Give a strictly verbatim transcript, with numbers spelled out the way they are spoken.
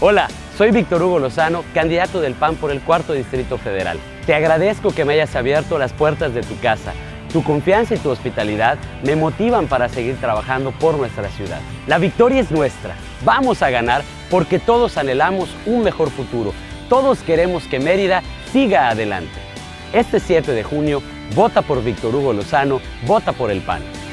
Hola, soy Víctor Hugo Lozano, candidato del P A N por el cuarto Distrito Federal. Te agradezco que me hayas abierto las puertas de tu casa. Tu confianza y tu hospitalidad me motivan para seguir trabajando por nuestra ciudad. La victoria es nuestra. Vamos a ganar porque todos anhelamos un mejor futuro. Todos queremos que Mérida siga adelante. Este siete de junio, vota por Víctor Hugo Lozano, vota por el P A N.